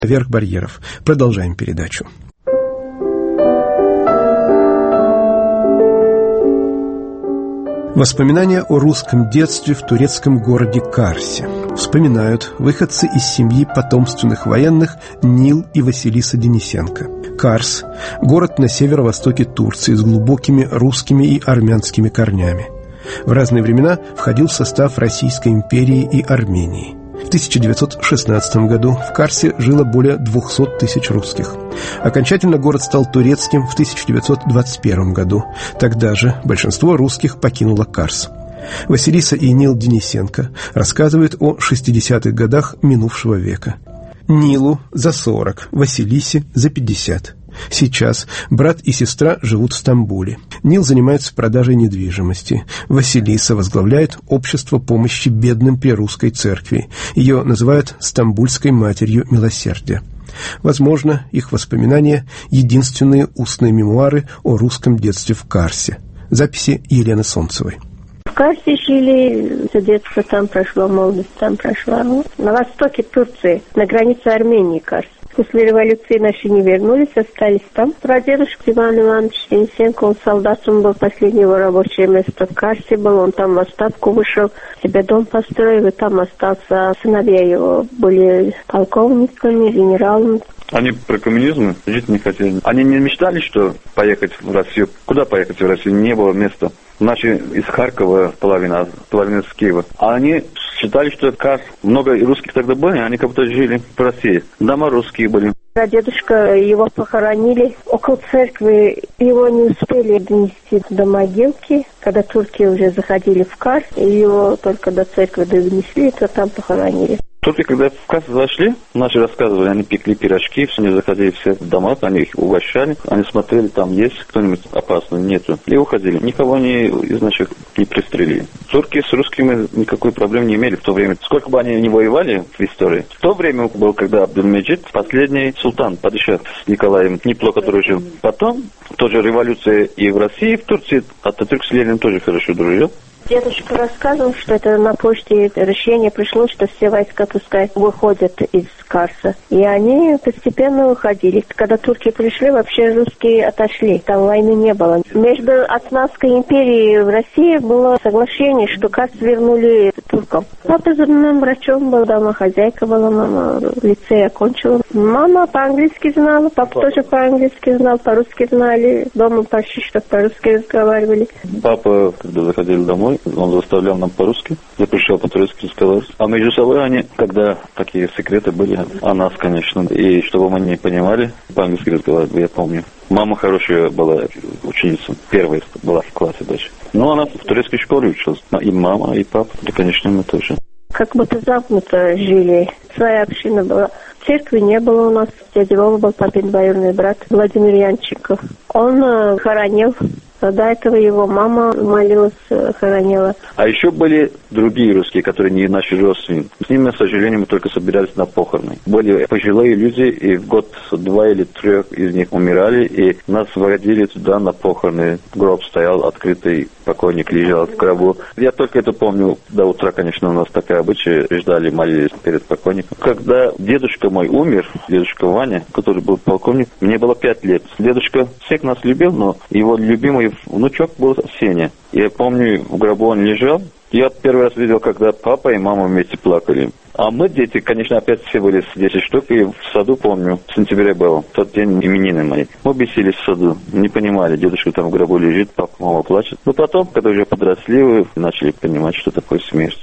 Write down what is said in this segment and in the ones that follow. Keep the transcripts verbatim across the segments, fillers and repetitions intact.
Верх барьеров. Продолжаем передачу. Воспоминания о русском детстве в турецком городе Карсе. Вспоминают выходцы из семьи потомственных военных Нил и Василиса Денисенко. Карс – город на северо-востоке Турции с глубокими русскими и армянскими корнями. В разные времена входил в состав Российской империи и Армении. В тысяча девятьсот шестнадцатом году в Карсе жило более двухсот тысяч русских. Окончательно город стал турецким в тысяча девятьсот двадцать первом году. Тогда же большинство русских покинуло Карс. Василиса и Нил Денисенко рассказывают о шестидесятых годах минувшего века. Нилу за сорок, Василисе за пятьдесят. Сейчас брат и сестра живут в Стамбуле. Нил занимается продажей недвижимости. Василиса возглавляет общество помощи бедным при русской церкви. Ее называют «Стамбульской матерью милосердия». Возможно, их воспоминания – единственные устные мемуары о русском детстве в Карсе. Записи Елены Солнцевой. В Карсе жили, детство там прошло, молодость там прошла. На востоке Турции, на границе Армении Карс. После революции наши не вернулись, остались там. Прадедушка Иван Иванович Денисенко, он солдатом был, последнее его рабочее место в Карсе был, он там в отставку вышел, себе дом построил и там остался. Сыновья его были полковниками, генералами. Они про коммунизм жить не хотели. Они не мечтали, что поехать в Россию. Куда поехать в Россию? Не было места. Наши из Харькова половина, половина из Киева. А они считали, что как много русских тогда были, они как будто жили в России. Дома русские были. Дедушка, его похоронили около церкви. Его не успели донести до могилки, когда турки уже заходили в Карс. Его только до церкви донесли, то там похоронили. Турки, когда в кассу зашли, наши рассказывали, они пекли пирожки, все, они заходили все в дома, они их угощали, они смотрели, там есть кто-нибудь опасный, нету, и уходили. Никого не, из наших не пристрелили. Турки с русскими никакой проблемы не имели в то время. Сколько бы они ни воевали в истории, в то время был, когда Абдулмеджид, последний султан, падишах с Николаем, неплохо дружил. Потом тоже революция и в России, и в Турции, Ататюрк с Лениным тоже хорошо дружил. Дедушка рассказывал, что это на почте решение пришло, что все войска пускай выходят из Карса. И они постепенно уходили. Когда турки пришли, вообще русские отошли. Там войны не было. Между Османской империей и Россией было соглашение, что Карс вернули туркам. Папа зубным врачом был, домохозяйка была, мама лицей окончила. Мама по-английски знала, папа тоже по-английски знал, по-русски знали. Дома почти что по-русски разговаривали. Папа, когда заходили домой, он заставлял нам по-русски, я пришел по-турецки разговаривать. А между собой они, когда такие секреты были о нас, конечно, и чтобы мы не понимали, по-английски разговаривали, я помню. Мама хорошая была ученица, первая была в классе даже. Но она в турецкой школе училась. И мама, и папа, и, конечно, мы тоже. Как будто замкнуто жили. Своя община была. Церкви не было у нас. Дядя Вова был папин двоюродный брат Владимир Янчиков. Он э, хоронил. До этого его мама молилась, хоронила. А еще были другие русские, которые не наши родственники. С ними, к сожалению, мы только собирались на похороны. Были пожилые люди, и в год два или трех из них умирали, и нас водили туда на похороны. Гроб стоял открытый, покойник лежал в гробу. Я только это помню. До утра, конечно, у нас такая обычая. Ждали, молились перед покойником. Когда дедушка мой умер, дедушка Ваня, который был полковник, мне было пять лет. Дедушка всех нас любил, но его любимый внучок был Сеня. Я помню, в гробу он лежал. Я первый раз видел, когда папа и мама вместе плакали. А мы, дети, конечно, опять все были с десять штук, и в саду, помню, в сентябре был, в тот день именины мои. Мы бесились в саду, не понимали, дедушка там в гробу лежит, папа, мама плачет. Но потом, когда уже подросли, вы начали понимать, что такое смерть.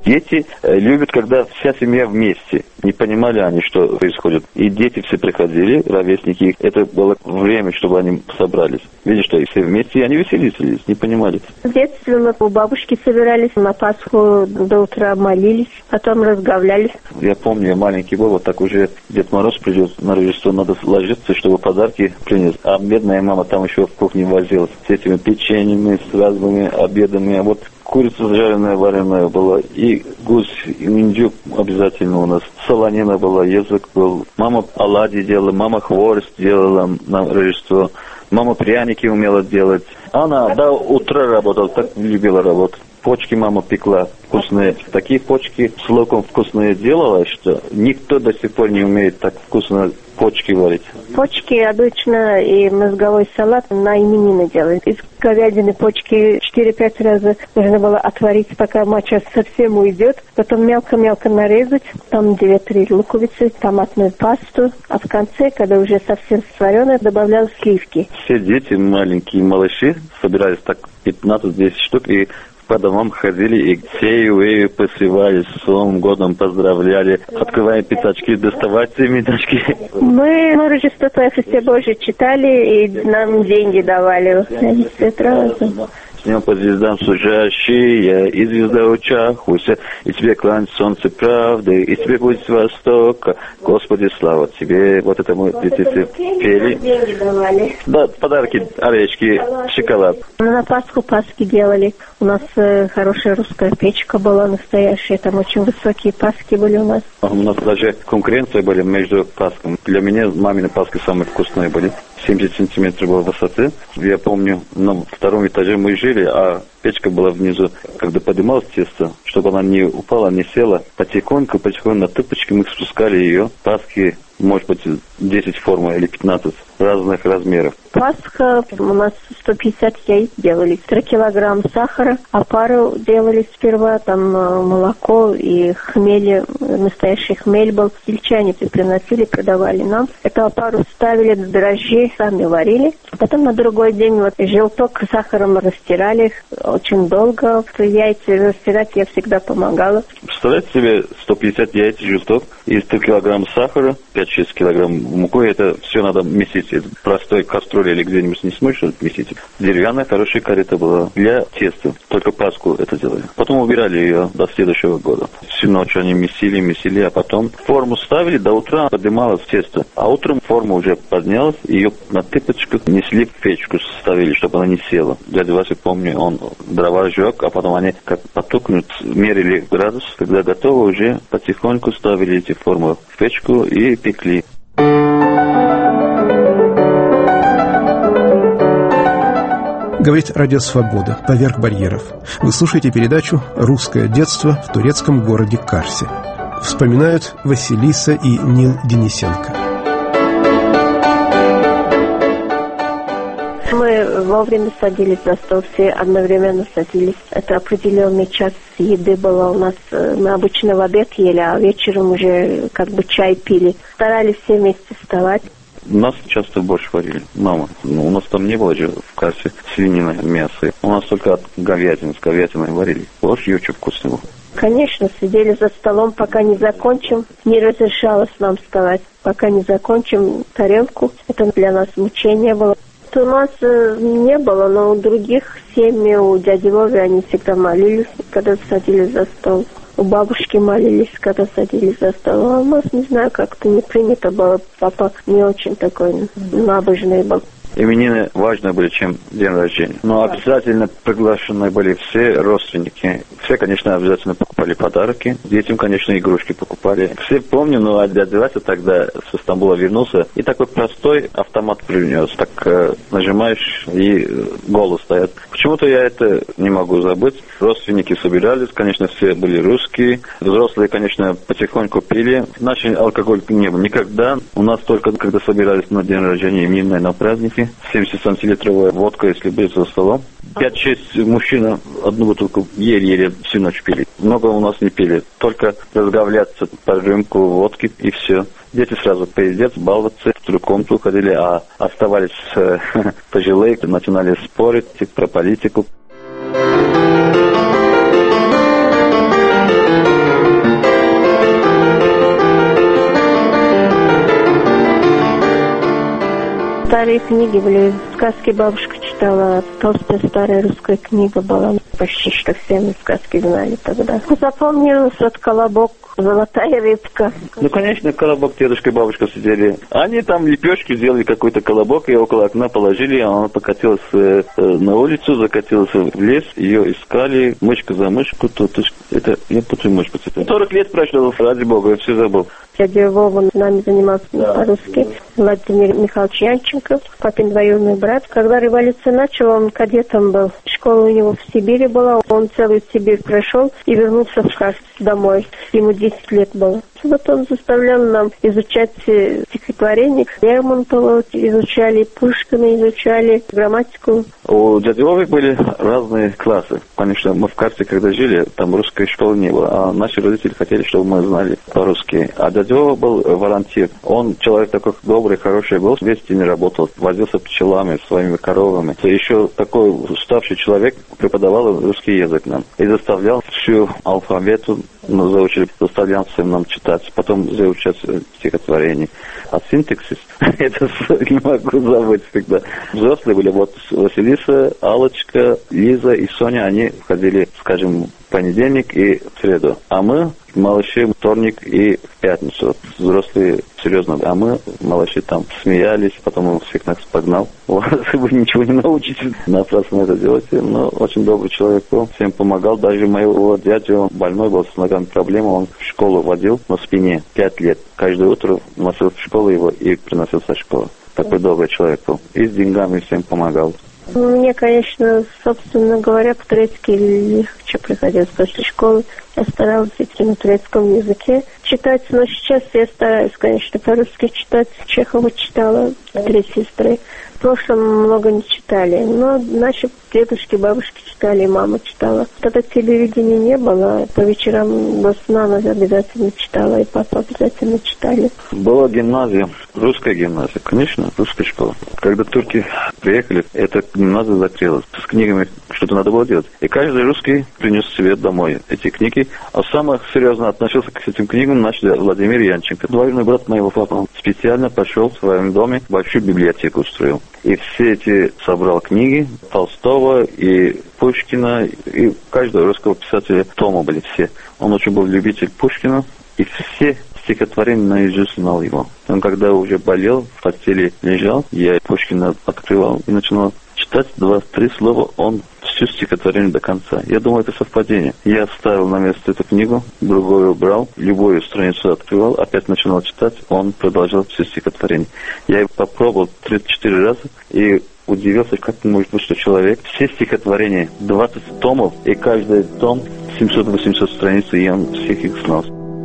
Дети любят, когда вся семья вместе. Не понимали они, что происходит. И дети все приходили, ровесники. Это было время, чтобы они собрались. Видишь, что все вместе, и они веселились, не понимали. В детстве мы у бабушки собирались, на Пасху до утра молились, потом разговлялись. Я помню, я маленький был, вот так уже Дед Мороз придет на Рождество, надо ложиться, чтобы подарки принес. А бедная мама там еще в кухне возилась с этими печеньями, с разными обедами. А вот курица жареная, вареная была, и гусь, и индюк обязательно у нас. Солонина была, язык был. Мама оладьи делала, мама хворост делала на Рождество. Мама пряники умела делать. Она до утра работала, так любила работать. Почки мама пекла вкусные. Такие почки с луком вкусные делала, что никто до сих пор не умеет так вкусно почки варить. Почки обычно и мозговой салат на именины делают. Из говядины почки четыре-пять раз нужно было отварить, пока моча совсем уйдет. Потом мелко-мелко нарезать. Там две-три луковицы, томатную пасту. А в конце, когда уже совсем сварено, добавлял сливки. Все дети, маленькие малыши, собирались так пятнадцать-десять штук и по домам ходили и сею и посевали, с Новым годом поздравляли, открывая пятачки, доставайте метачки. Мы на Рождество Твое Христе Божие читали и нам деньги давали. С ним по звездам служащие, и звезда в очах, уся, и тебе клань солнце правды, и тебе будет с востока. Господи, слава тебе. Вот это мы дети пели. Деньги давали. Да, подарки, орешки, шоколад. На Пасху пасхи делали. У нас э, хорошая русская печка была настоящая. Там очень высокие пасхи были у нас. У нас даже конкуренция была между пасками. Для меня мамины паски самые вкусные были. семьдесят сантиметров было высоты. Я помню, на втором этаже мы жили, а печка была внизу. Когда поднималось тесто, чтобы она не упала, не села, потихоньку, потихоньку на тыпочки мы спускали ее. Паски, может быть, десять форм или пятнадцать разных размеров. Пасха у нас сто пятьдесят яиц делали, три килограмма сахара, а пару делали сперва, там молоко и хмели, настоящий хмель был. Сельчане приносили, продавали нам. Эту опару ставили, дрожжи сами варили. Потом на другой день вот желток с сахаром растирали очень долго. Яйца растирать я всегда помогала. Представляете себе сто пятьдесят яиц, желток и сто килограмм сахара, пять-шесть килограмм муки. Это все надо месить. Это простой кастрюле или где-нибудь не сможешь месить. Деревянная хорошая корыта была для теста. Только Пасху это делали. Потом убирали ее до следующего года. Всю ночь они месили, месили, а потом форму ставили, до утра поднималось тесто. А утром форма уже поднялась, ее на тыпочках несли в печку, ставили, чтобы она не села. Дядя Вася, помню, он дрова сжег, а потом они как потухнут, мерили градус. Когда готово, уже потихоньку ставили эти формы в печку и пекли. Говорит Радио Свобода. Поверх барьеров. Вы слушаете передачу «Русское детство в турецком городе Карсе». Вспоминают Василиса и Нил Денисенко. Мы вовремя садились за стол, все одновременно садились. Это определенный час еды было у нас. Мы обычно в обед ели, а вечером уже как бы чай пили. Старались все вместе вставать. Нас часто борщ варили. Мама. Ну, у нас там не было же в Карсе свинина, мясо. У нас только от говядины, с говядиной варили. Борщ очень вкусный был. Конечно, сидели за столом, пока не закончим. Не разрешалось нам вставать, пока не закончим тарелку. Это для нас мучение было. У нас не было, но у других семей, у дяди Вови, они всегда молились, когда садились за стол. У бабушки молились, когда садились за стол. А у нас, не знаю, как-то не принято было. Папа не очень такой набожный был. Именины важны были, чем день рождения. Но обязательно приглашены были все родственники. Все, конечно, обязательно покупали подарки. Детям, конечно, игрушки покупали. Все помню, но дядя Вася тогда со Стамбула вернулся. И такой простой автомат принес. Так э, нажимаешь, и голос стоит. Почему-то я это не могу забыть. Родственники собирались, конечно, все были русские. Взрослые, конечно, потихоньку пили. Наш алкоголь не был никогда. У нас только, когда собирались на день рождения, именины, на праздники. семьдесят сантилитровая водка, если быть за столом. пять-шесть мужчин одну бутылку еле-еле всю ночь пили. Много у нас не пили. Только разговляться по рюмку водки и все. Дети сразу поедят, баловаться, в другую комнату ходили, а оставались э, пожилые, начинали спорить про политику. Старые книги были, сказки бабушка читала, толстая старая русская книга была. Почти что все мы сказки знали тогда. Запомнилось вот «Колобок», «Золотая рыбка». Ну, конечно, колобок дедушка и бабушка сидели. Они там лепешки сделали, какой-то колобок, и около окна положили, а она покатилась э, на улицу, закатилась в лес, ее искали, мышка за мышку, тут, это, я путаю мышку. сорок лет прошло, ради бога, я все забыл. Дядя Вова с нами занимался да, по-русски. Да. Владимир Михайлович Янченко, папин двоюродный брат. Когда революция начала, он кадетом был. Школа у него в Сибири была. Он целую Сибирь прошел и вернулся в Карс домой. Ему десять лет было. Вот он заставлял нам изучать стихотворение. Лермонтова изучали, Пушкина изучали, грамматику. У дяди Вовы были разные классы. Конечно, мы в Карсе, когда жили, там русской школы не было. А наши родители хотели, чтобы мы знали по-русски. А дядя Вова был волонтер. Он человек такой добрый, хороший был. Весь день работал, возился пчелами, своими коровами. Еще такой уставший человек преподавал русский язык нам. И заставлял всю алфавиту, ну, заучили, заставлял всем нам читать. Потом заучать стихотворение. А синтаксис, это не могу забыть всегда. Взрослые были, вот Василиса, Аллочка, Лиза и Соня, они ходили, скажем, в понедельник и в среду. А мы, малыши, вторник и в пятницу. Взрослые серьезно, а мы, малыши, там смеялись, потом он всех нас погнал. У вас вы ничего не научитесь, напрасно это делаете. Но очень добрый человек был, всем помогал. Даже моего дядю, он больной был, с ногами проблема, он в школу водил на спине пять лет. Каждое утро носил в школу его и приносил со школы. Такой добрый человек был. И с деньгами всем помогал. Мне, конечно, собственно говоря, по-турецки легче приходилось после школы. Я старалась идти на турецком языке читать, но сейчас я стараюсь, конечно, по-русски читать. Чехова читала, «Три сестры». В прошлом много не читали, но наши дедушки, бабушки читали, мама читала. Тогда телевидения не было, по вечерам до сна она обязательно читала, и папа обязательно читали. Была гимназия, русская гимназия, конечно, русская школа. Когда турки приехали, эта гимназия закрылась. С книгами что-то надо было делать. И каждый русский принес себе домой эти книги. А самое серьезно относился к этим книгам наш Владимир Янченко. Двоюродный брат моего папы, он специально пошел в своем доме, большую библиотеку устроил. И все эти собрал книги Толстого и Пушкина, и каждого русского писателя тома были все. Он очень был любитель Пушкина, и все стихотворения наизусть знал его. Он когда уже болел, в постели лежал, я Пушкина открывал и начинал читать два-три слова, он всю стихотворение до конца. Я думаю, это совпадение. Я ставил на место эту книгу, другую брал, любую страницу открывал, опять начинал читать, он продолжал все стихотворение. Я попробовал тридцать-четыре раза и удивился, как может быть, что человек, все стихотворения, двадцать томов, и каждый том семьсот-восемьсот страниц, и он всех их знал.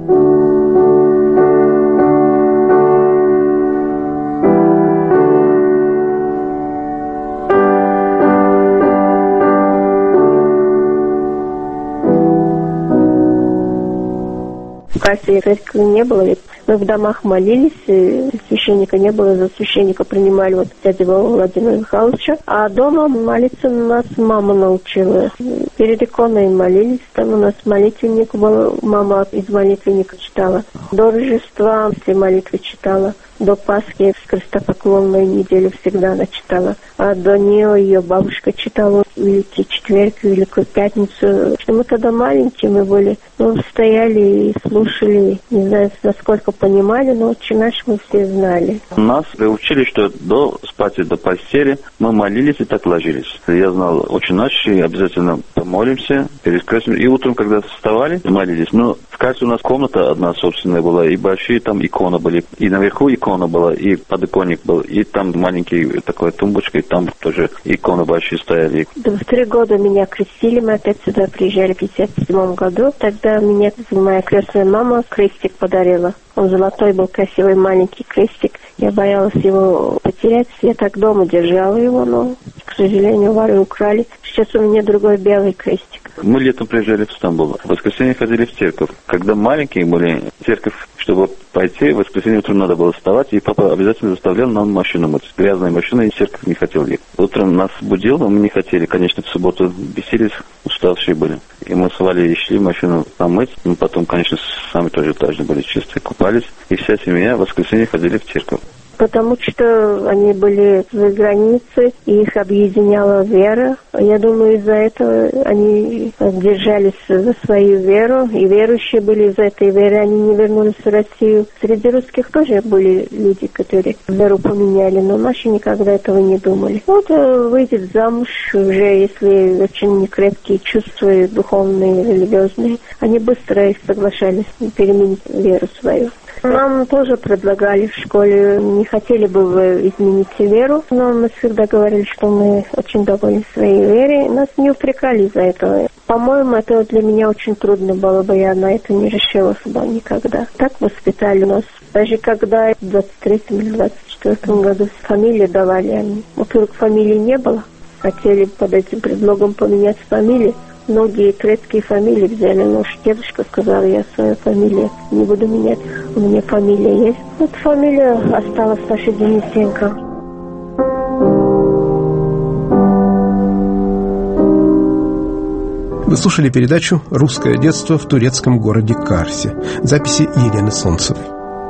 В Карсе церкви не было, ведь мы в домах молились, священника не было, за священника принимали вот дядя Владимира Михайловича, а дома молиться нас мама научила. Перед иконой молились, там у нас молитвенник был, мама из молитвенника читала. До Рождества все молитвы читала. До Пасхи, с крестопоклонной неделю всегда она читала. А до нее ее бабушка читала Великий Четверг, Великую Пятницу. Мы тогда маленькие мы были, ну, стояли и слушали, не знаю, насколько понимали, но «Отче наш» мы все знали. Нас учили, что до спати, до постели мы молились и так ложились. Я знал «Отче наш», и обязательно помолимся, перед крестом. И утром, когда вставали, молились. Но в каждой у нас комната одна собственная была, и большие там иконы были, и наверху икона была, и подоконник был, и там маленький такой тумбочка, и там тоже иконы большие стояли. В три года меня крестили, мы опять сюда приезжали в пятьдесят седьмом году. Тогда мне моя крестная мама крестик подарила. Он золотой был, красивый маленький крестик. Я боялась его потерять. Я так дома держала его, но, к сожалению, воры украли. Сейчас у меня другой белый крестик. Мы летом приезжали в Стамбул. В воскресенье ходили в церковь. Когда маленькие были, в церковь, чтобы пойти, в воскресенье утром надо было вставать, и папа обязательно заставлял нам машину мыть. Грязная машина, и в церковь не хотел ехать. Утром нас будил, но мы не хотели. Конечно, в субботу бесились, уставшие были. И мы с Валей шли машину помыть. Ну, потом, конечно, сами тоже должны были чистые, купались. И вся семья в воскресенье ходили в церковь. потому что они были за границей, и их объединяла вера. Я думаю, из-за этого они держались за свою веру, и верующие были из-за этой веры, они не вернулись в Россию. Среди русских тоже были люди, которые веру поменяли, но наши никогда этого не думали. Вот выйдет замуж уже, если очень крепкие чувства духовные, религиозные, они быстро соглашались переменить веру свою. Нам тоже предлагали в школе, не хотели бы вы изменить веру, но мы всегда говорили, что мы очень довольны своей верой. Нас не упрекали за это. По-моему, это для меня очень трудно было бы, я на это не решилась бы никогда. Так воспитали нас. Даже когда в двадцать третьем или двадцать четвёртом году фамилию давали они. Во-первых, фамилии не было. Хотели под этим предлогом поменять фамилию. Многие турецкие фамилии взяли, но уж дедушка сказала, я свою фамилию не буду менять, у меня фамилия есть. Вот фамилия осталась Саша Денисенко. Вы слушали передачу «Русское детство в турецком городе Карсе». Записи Елены Солнцевой.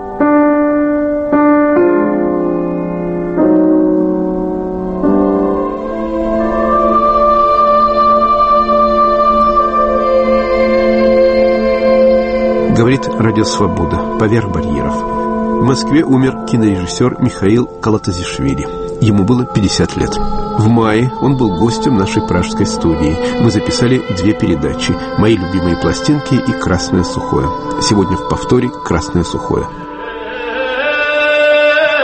Говорит Радио Свобода. Поверх барьеров. В Москве умер кинорежиссер Михаил Калатазишвили. Ему было пятьдесят лет. В мае он был гостем нашей пражской студии. Мы записали две передачи: «Мои любимые пластинки» и «Красное сухое». Сегодня в повторе «Красное сухое».